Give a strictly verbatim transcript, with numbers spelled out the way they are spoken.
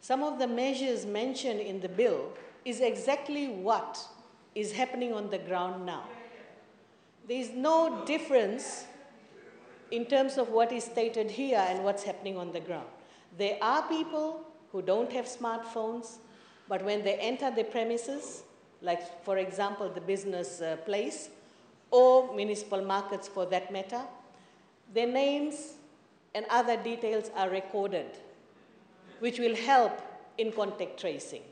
some of the measures mentioned in the bill is exactly what is happening on the ground now. There is no difference in terms of what is stated here and what's happening on the ground. There are people who don't have smartphones, but when they enter the premises, like for example the business uh, place or municipal markets for that matter, their names and other details are recorded, which will help in contact tracing.